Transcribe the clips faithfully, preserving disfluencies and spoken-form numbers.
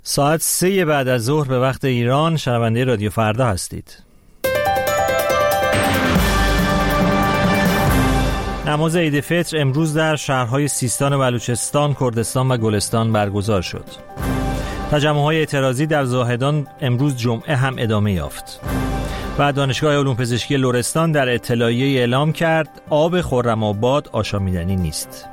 ساعت سه بعد از ظهر به وقت ایران شنونده رادیو فردا هستید. نماز عید فطر امروز در شهرهای سیستان و بلوچستان، کردستان و گلستان برگزار شد. تجمع‌های اعتراضی در زاهدان امروز جمعه هم ادامه یافت. و دانشگاه علوم پزشکی لرستان در اطلاعیه اعلام کرد آب خرم‌آباد آشامیدنی نیست.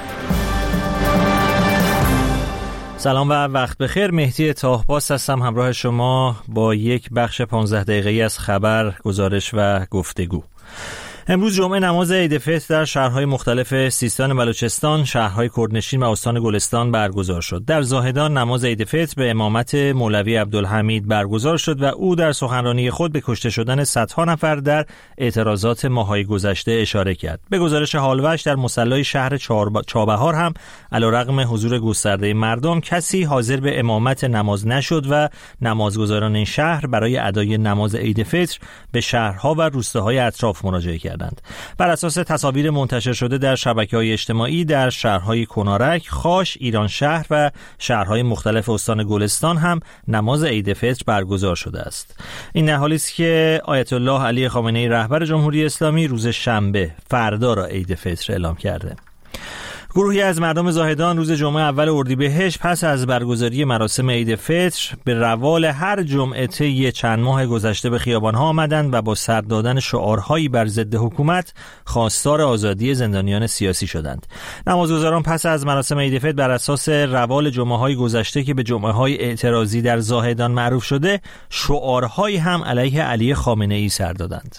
سلام و وقت بخیر. مهدی طاهپاس هستم همراه شما با یک بخش پانزده دقیقه‌ای از خبر، گزارش و گفتگو. امروز جمعه نماز عید فطر در شهرهای مختلف سیستان و بلوچستان، شهرهای کردنشین و استان گلستان برگزار شد. در زاهدان نماز عید فطر به امامت مولوی عبدالحمید برگزار شد و او در سخنرانی خود به کشته شدن صدها نفر در اعتراضات ماه‌های گذشته اشاره کرد. به گزارش حالوش در مصلی شهر چابهار هم علیرغم حضور گسترده مردم کسی حاضر به امامت نماز نشد و نمازگزاران این شهر برای ادای نماز عید فطر به شهرها و روستاهای اطراف مراجعه کردند. بر اساس تصاویر منتشر شده در شبکه‌های اجتماعی در شهرهای کنارک، خاش، ایران شهر و شهرهای مختلف استان گلستان هم نماز عید فطر برگزار شده است. این در حالی است که آیت الله علی خامنه‌ای رهبر جمهوری اسلامی روز شنبه فردا را عید فطر اعلام کرده. گروهی از مردم زاهدان روز جمعه اول اردیبهشت پس از برگزاری مراسم عید فطر به روال هر جمعه طی چند ماه گذشته به خیابان‌ها آمدند و با سر دادن شعارهایی بر ضد حکومت خواستار آزادی زندانیان سیاسی شدند. نمازگزاران پس از مراسم عید فطر بر اساس روال جمعه‌های گذشته که به جمعه‌های اعتراضی در زاهدان معروف شده، شعارهایی هم علیه علی خامنه‌ای سر دادند.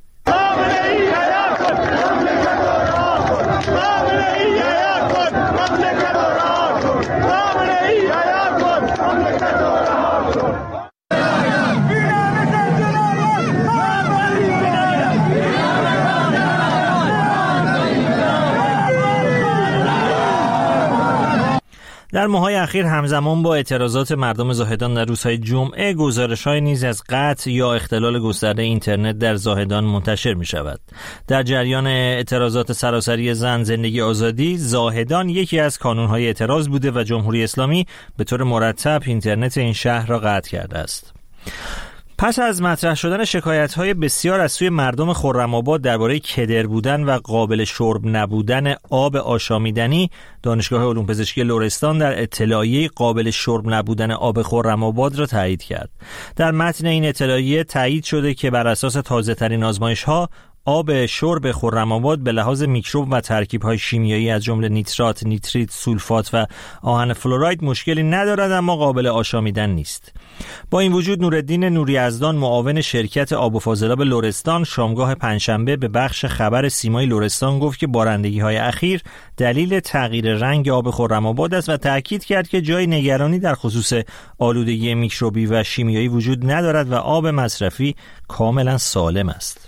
در ماه‌های اخیر همزمان با اعتراضات مردم زاهدان در روزهای جمعه، گزارش‌های نیز از قطع یا اختلال گسترده اینترنت در زاهدان منتشر می‌شود. در جریان اعتراضات سراسری زن زندگی آزادی، زاهدان یکی از کانون‌های اعتراض بوده و جمهوری اسلامی به طور مرتب اینترنت این شهر را قطع کرده است. پس از مطرح شدن شکایت‌های بسیار از سوی مردم خرم‌آباد درباره کدر بودن و قابل شرب نبودن آب آشامیدنی، دانشگاه علوم پزشکی لرستان در اطلاعیه قابل شرب نبودن آب خرم‌آباد را تایید کرد. در متن این اطلاعیه تایید شده که بر اساس تازه‌ترین آزمایش‌ها آب شرب خرم‌آباد به لحاظ میکروب و ترکیب‌های شیمیایی از جمله نیترات، نیتریت، سولفات و آهن فلوراید مشکلی ندارد اما قابل آشامیدن نیست. با این وجود نورالدین نوریزدان معاون شرکت آب و فاضلاب لرستان شامگاه پنجشنبه به بخش خبر سیمای لرستان گفت که بارندگی‌های اخیر دلیل تغییر رنگ آب خرم‌آباد است و تأکید کرد که جای نگرانی در خصوص آلودگی میکروبی و شیمیایی وجود ندارد و آب مصرفی کاملا سالم است.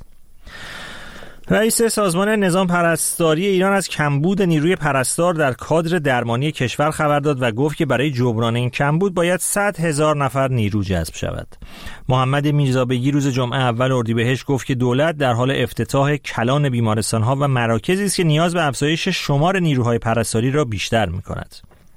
رئیس سازمان نظام پرستاری ایران از کمبود نیروی پرستار در کادر درمانی کشور خبر داد و گفت که برای جبران این کمبود باید صد هزار نفر نیرو جذب شود. محمد میرزابگی روز جمعه اول اردیبهشت گفت که دولت در حال افتتاح کلان بیمارستان‌ها و مراکزی است که نیاز به افزایش شمار نیروهای پرستاری را بیشتر می‌کند.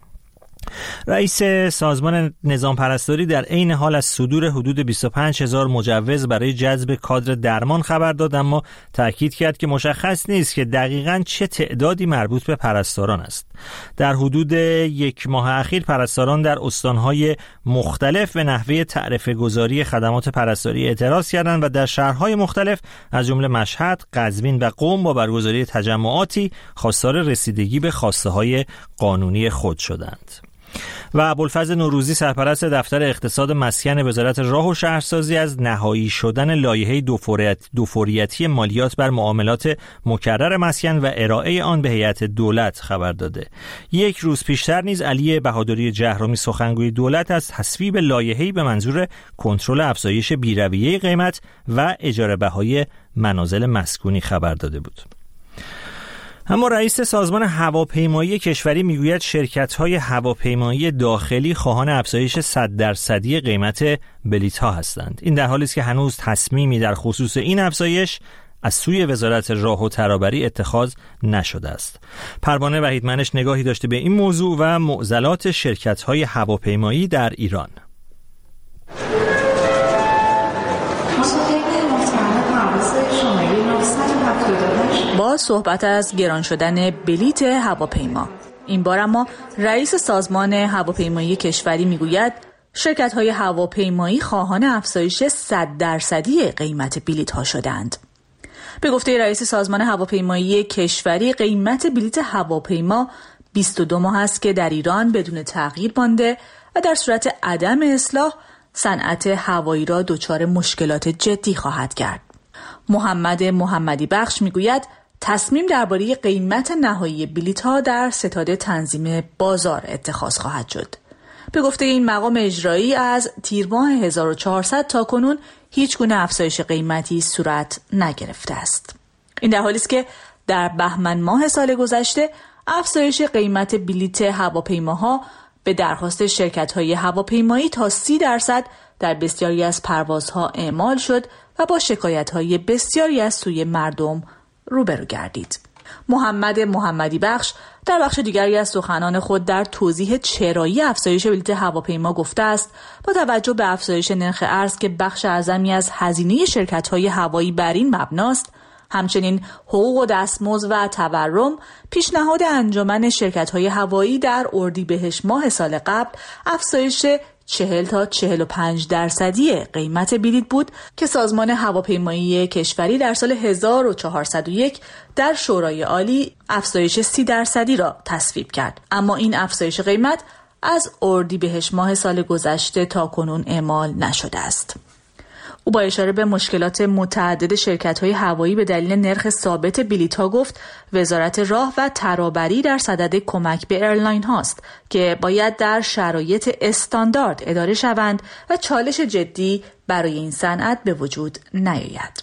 رئیس سازمان نظام پرستاری در عین حال از صدور حدود بیست و پنج هزار مجوز برای جذب کادر درمان خبر داد، اما تاکید کرد که مشخص نیست که دقیقاً چه تعدادی مربوط به پرستاران است. در حدود یک ماه اخیر پرستاران در استانهای مختلف به نحوه تعرفه گذاری خدمات پرستاری اعتراض کردند و در شهرهای مختلف از جمله مشهد، قزوین و قم با برگزاری تجمعاتی خواستار رسیدگی به خواسته‌های قانونی خود شدند. و ابوالفضل نوروزی سرپرست دفتر اقتصاد مسکن وزارت راه و شهرسازی از نهایی شدن لایحه دوفوریتی مالیات بر معاملات مکرر مسکن و ارائه آن به هیئت دولت خبر داده. یک روز پیشتر نیز علی بهادری جهرمی سخنگوی دولت از تصویب لایحه‌ای به منظور کنترل افزایش بی‌رویه قیمت و اجاره بهای منازل مسکونی خبر داده بود. اما رئیس سازمان هواپیمایی کشوری میگوید شرکت‌های هواپیمایی داخلی خواهان افزایش صد درصدی قیمت بلیط‌ها هستند. این در حالی است که هنوز تصمیمی در خصوص این افزایش از سوی وزارت راه و ترابری اتخاذ نشده است. پروانه وحیدمنش نگاهی داشته به این موضوع و معضلات شرکت‌های هواپیمایی در ایران. با صحبت از گران شدن بلیت هواپیما، این بار اما رئیس سازمان هواپیمایی کشوری میگوید شرکت‌های هواپیمایی خواهان افزایش صد درصدی قیمت بلیط‌ها شدند. به گفته رئیس سازمان هواپیمایی کشوری، قیمت بلیط هواپیما بیست و دو ماه است که در ایران بدون تغییر مانده و در صورت عدم اصلاح صنعت هوایی را دچار مشکلات جدی خواهد کرد. محمد محمدی بخش میگوید تصمیم درباره قیمت نهایی بلیط‌ها در ستاد تنظیم بازار اتخاذ خواهد شد. به گفته این مقام اجرایی، از تیر ماه هزار و چهارصد تا کنون هیچ گونه افزایش قیمتی صورت نگرفته است. این در حالی است که در بهمن ماه سال گذشته افزایش قیمت بلیط هواپیماها به درخواست شرکت‌های هواپیمایی تا سی درصد در بسیاری از پروازها اعمال شد و با شکایت‌های بسیاری از سوی مردم روبرو گردید. محمد محمدی بخش در بخش دیگری از سخنان خود در توضیح چرایی افزایش بلیط هواپیما گفته است با توجه به افزایش نرخ ارز که بخش اعظمی از هزینه شرکت‌های هوایی بر این مبناست، همچنین حقوق و دستمزد و تورم، پیشنهاد انجمن شرکت‌های هوایی در اردیبهشت ماه سال قبل افزایش چهل تا چهل و پنج درصدی قیمت بلیط بود که سازمان هواپیمایی کشوری در سال هزار و چهارصد و یک در شورای عالی افزایش سی درصدی را تصویب کرد. اما این افزایش قیمت از اردیبهشت ماه سال گذشته تا کنون اعمال نشده است. او با اشاره به مشکلات متعدد شرکت‌های هوایی به دلیل نرخ ثابت بلیط‌ها گفت وزارت راه و ترابری در صدد کمک به ایرلاین هاست که باید در شرایط استاندارد اداره شوند و چالش جدی برای این صنعت به وجود نیاید.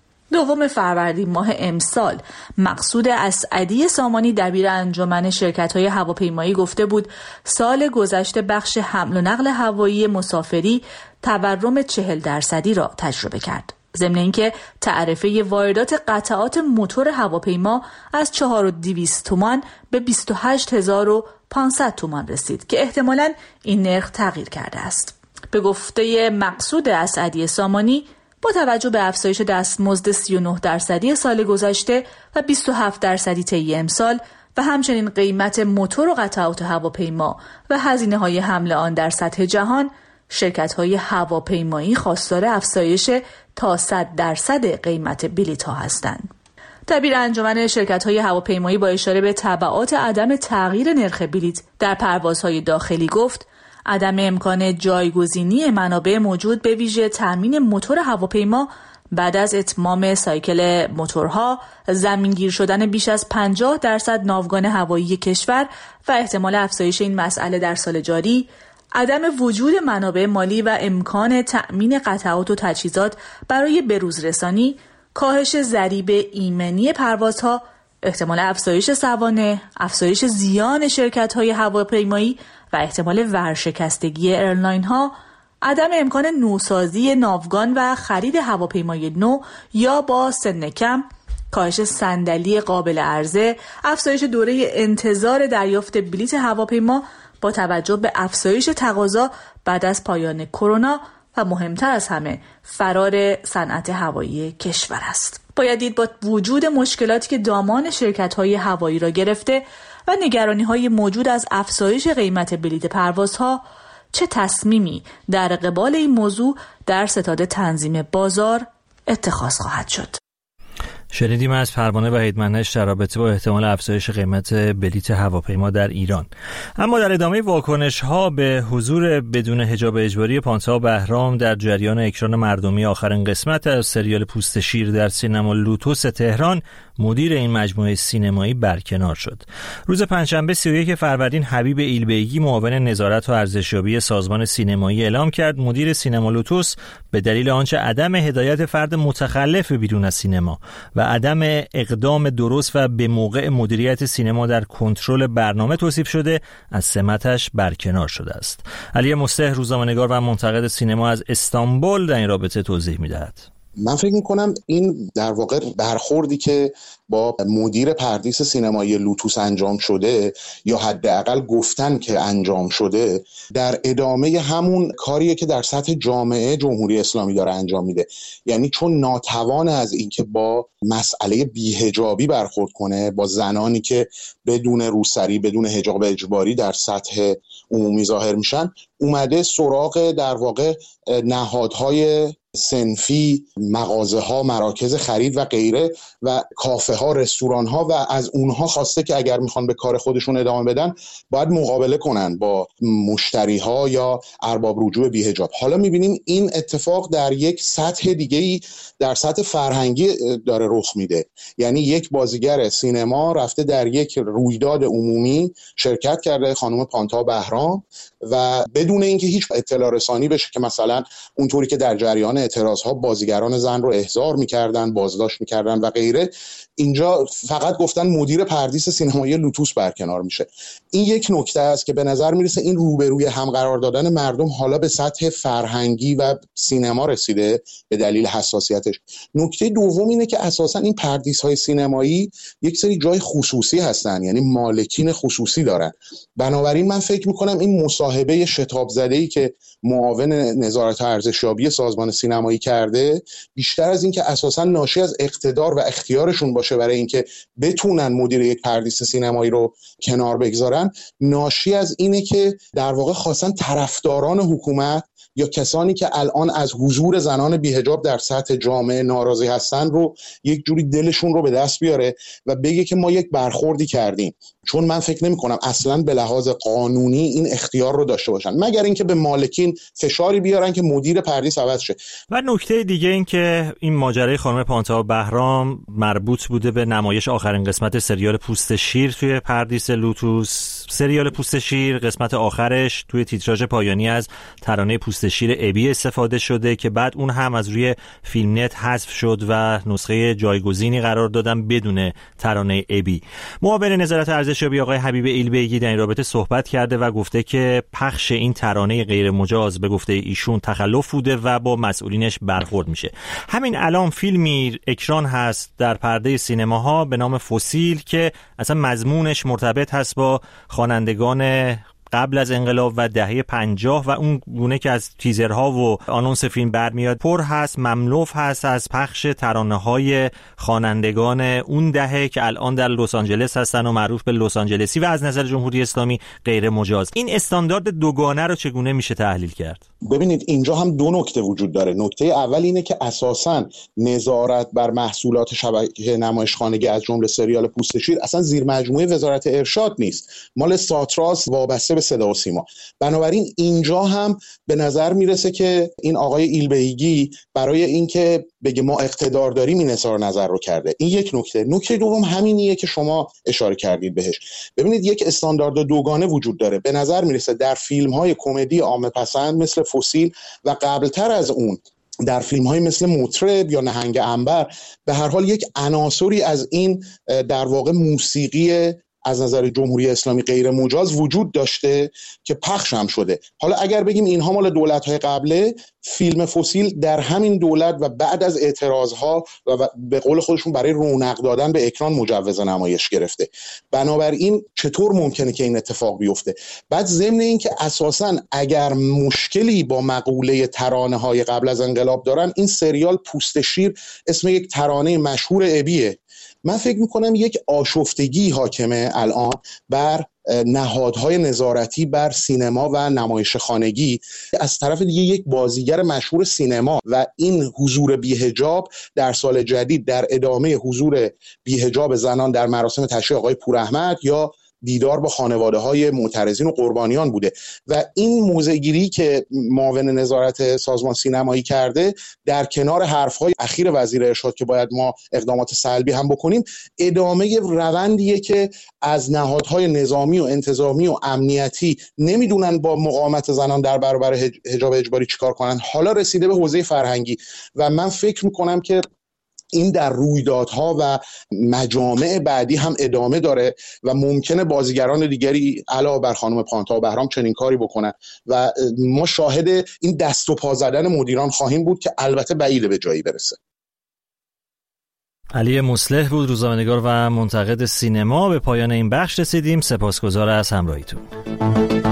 دوم فروردین ماه امسال مقصود اسعدی سامانی دبیر انجمن شرکت‌های هواپیمایی گفته بود سال گذشته بخش حمل و نقل هوایی مسافری تورم چهل درصدی را تجربه کرد. ضمن اینکه تعرفه واردات قطعات موتور هواپیما از چهار هزار و دویست تومان به بیست و هشت هزار و پانصد تومان رسید که احتمالاً این نرخ تغییر کرده است. به گفته مقصود اسعدی سامانی، با توجه به افزایش دستمزد سی و نه درصدی سال گذشته و بیست و هفت درصدی طی امسال و همچنین قیمت موتور و قطعات هواپیما و هزینه‌های حمل آن در سطح جهان، شرکت‌های هواپیمایی خواستار افزایش تا صد درصد قیمت بلیط‌ها هستند. دبیر انجمن شرکت‌های هواپیمایی با اشاره به تبعات عدم تغییر نرخ بلیط در پروازهای داخلی گفت عدم امکان جایگزینی منابع موجود به ویژه تامین موتور هواپیما بعد از اتمام سایکل موتورها، زمینگیر شدن بیش از پنجاه درصد ناوگان هوایی کشور و احتمال افزایش این مسئله در سال جاری، عدم وجود منابع مالی و امکان تأمین قطعات و تجهیزات برای بروزرسانی، کاهش ضریب ایمنی پروازها، احتمال افزایش سوانح، افزایش زیان شرکت‌های هواپیمایی و احتمال ورشکستگی ایرلاین ها، عدم امکان نوسازی ناوگان و خرید هواپیمای نو یا با سن کم، کاهش صندلی قابل عرضه، افزایش دوره انتظار دریافت بلیط هواپیما با توجه به افزایش تقاضا بعد از پایان کرونا و مهمتر از همه فرار صنعت هوایی کشور است. باید دید با وجود مشکلاتی که دامان شرکت‌های هوایی را گرفته و نگرانی‌های موجود از افزایش قیمت بلیط پروازها، چه تصمیمی در قبال این موضوع در ستاد تنظیم بازار اتخاذ خواهد شد. شنیدیم از پروانه وحیدمنش در رابطه با احتمال افزایش قیمت بلیط هواپیما در ایران. اما در ادامه واکنش‌ها به حضور بدون حجاب اجباری پانتا بهرام در جریان اکران مردمی آخرین قسمت از سریال پوست شیر در سینما لوتوس تهران، مدیر این مجموعه سینمایی برکنار شد. روز پنجشنبه سی و یک فروردین حبیب ایلبیگی معاون نظارت و ارزشیابی سازمان سینمایی اعلام کرد مدیر سینما لوتوس به دلیل آنچه عدم هدایت فرد متخلف بیرون از سینما و عدم اقدام درست و به موقع مدیریت سینما در کنترل برنامه توصیف شده از سمتش برکنار شده است. علی مصلح روزنامه‌نگار و منتقد سینما از استانبول در این رابطه توضیح می‌دهد. من فکر میکنم این در واقع برخوردی که با مدیر پردیس سینمایی لوتوس انجام شده یا حداقل گفتن که انجام شده در ادامه همون کاریه که در سطح جامعه جمهوری اسلامی داره انجام میده. یعنی چون ناتوان از اینکه با مسئله بی‌حجابی برخورد کنه، با زنانی که بدون روسری بدون حجاب اجباری در سطح عمومی ظاهر میشن، اومده سراغ در واقع نهادهای صنفی، مغازه ها، مراکز خرید و غیره و کافه ها، رستوران ها و از اونها خواسته که اگر میخوان به کار خودشون ادامه بدن باید مقابله کنن با مشتری ها یا ارباب رجوع بی حجاب. حالا میبینیم این اتفاق در یک سطح دیگه‌ای، در سطح فرهنگی داره رخ میده. یعنی یک بازیگر سینما رفته در یک رویداد عمومی شرکت کرده، خانم پانتا بهرام، و بدون اینکه هیچ اطلاع رسانی بشه که مثلا اونطوری که در جریان اعتراضها بازیگران زن رو احضار میکردن، بازداشت میکردن و غیره، اینجا فقط گفتن مدیر پردیس سینمایی لوتوس برکنار میشه. این یک نکته است که به نظر میرسه این روبروی هم قرار دادن مردم حالا به سطح فرهنگی و سینما رسیده به دلیل حساسیتش. نکته دوم اینه که اساسا این پردیس های سینمایی یک سری جای خصوصی هستن، یعنی مالکین خصوصی دارن. بنابراین من فکر میکنم این مصاحبه شتاب زده‌ای که معاون نظارت ارزشیابی سازمان سینمایی کرده، بیشتر از این که اساسا ناشی از اقتدار و اختیارشون باشه برای اینکه بتونن مدیر یک پردیس سینمایی رو کنار بگذارن، ناشی از اینه که در واقع خواستن طرفداران حکومت یا کسانی که الان از حضور زنان بی‌حجاب در سطح جامعه ناراضی هستن رو یک جوری دلشون رو به دست بیاره و بگه که ما یک برخوردی کردیم. چون من فکر نمی کنم اصلا به لحاظ قانونی این اختیار رو داشته باشن، مگر اینکه به مالکین فشاری بیارن که مدیر پردیس عوض شه. و نکته دیگه این که این ماجرای خانم پانتا بهرام مربوط بوده به نمایش آخرین قسمت سریال پوست شیر توی پردیس لوتوس. سریال پوست شیر قسمت آخرش توی تیتراژ پایانی از ترانه پوست شیر ابی استفاده شده که بعد اون هم از روی فیلم نت حذف شد و نسخه جایگزینی قرار دادن بدون ترانه ابی. معاون نظارت ارزشیابی آقای حبیب ایلبیگی در این رابطه صحبت کرده و گفته که پخش این ترانه غیر مجاز به گفته ایشون تخلف بوده و با مسئولینش برخورد میشه. همین الان فیلمی اکران هست در پرده سینماها به نام فسیل که اصلا مضمونش مرتبط هست با خوانندگان قبل از انقلاب و دهه پنجاه و اون گونه که از تیزرها و آنونس فیلم برمیاد پر هست، مملو هست از پخش ترانه‌های خوانندگان اون دهه که الان در لس آنجلس هستن و معروف به لس آنجلسی و از نظر جمهوری اسلامی غیر مجاز. این استاندارد دوگانه رو چگونه میشه تحلیل کرد؟ ببینید اینجا هم دو نکته وجود داره. نکته اول اینه که اساساً نظارت بر محصولات شبکه نمایشخانگی از جمله سریال پوست شیر اصلا زیر مجموعه وزارت ارشاد نیست، مال ساتراس وابسته به صدا و سیما. بنابراین اینجا هم به نظر میرسه که این آقای ایلبیگی برای اینکه بگه ما اقتدار داریم این اظهار نظر رو کرده. این یک نکته. نکته دوم همینیه که شما اشاره کردید بهش. ببینید یک استاندارد دوگانه وجود داره. به نظر میرسه در فیلم‌های کمدی عامه پسند مثل فسیل و قبلتر از اون در فیلم‌های مثل مطرب یا نهنگ عنبر به هر حال یک عناصری از این در واقع موسیقی از نظر جمهوری اسلامی غیر مجاز وجود داشته که پخش هم شده. حالا اگر بگیم اینها مال دولت‌های قبله، فیلم فسیل در همین دولت و بعد از اعتراضها و به قول خودشون برای رونق دادن به اکران مجوز نمایش گرفته. بنابراین چطور ممکنه که این اتفاق بیفته؟ بعد ضمن این که اساساً اگر مشکلی با مقوله ترانه‌های قبل از انقلاب دارن، این سریال پوست شیر اسم یک ترانه مشهور ابیه. من فکر میکنم یک آشفتگی حاکمه الان بر نهادهای نظارتی بر سینما و نمایش خانگی از طرف دیگه یک بازیگر مشهور سینما و این حضور بی‌حجاب در سال جدید در ادامه حضور بی‌حجاب زنان در مراسم تشییع آقای پوراحمد یا دیدار با خانواده‌های معترضین و قربانیان بوده و این موضع‌گیری که معاون نظارت سازمان سینمایی کرده در کنار حرف‌های اخیر وزیر ارشاد که باید ما اقدامات سلبی هم بکنیم، ادامه روندیه که از نهادهای نظامی و انتظامی و امنیتی نمیدونن با مقاومت زنان در برابر حجاب اجباری چیکار کنن، حالا رسیده به حوزه فرهنگی و من فکر می‌کنم که این در رویدادها و مجامع بعدی هم ادامه داره و ممکنه بازیگران دیگری علاوه بر خانم پانتا و بهرام چنین کاری بکنن و ما شاهد این دست و پا زدن مدیران خواهیم بود که البته بعیده به جایی برسه. علی مصلح بود، روزنامه‌نگار و منتقد سینما. به پایان این بخش رسیدیم. سپاسگزار از همراهیتون.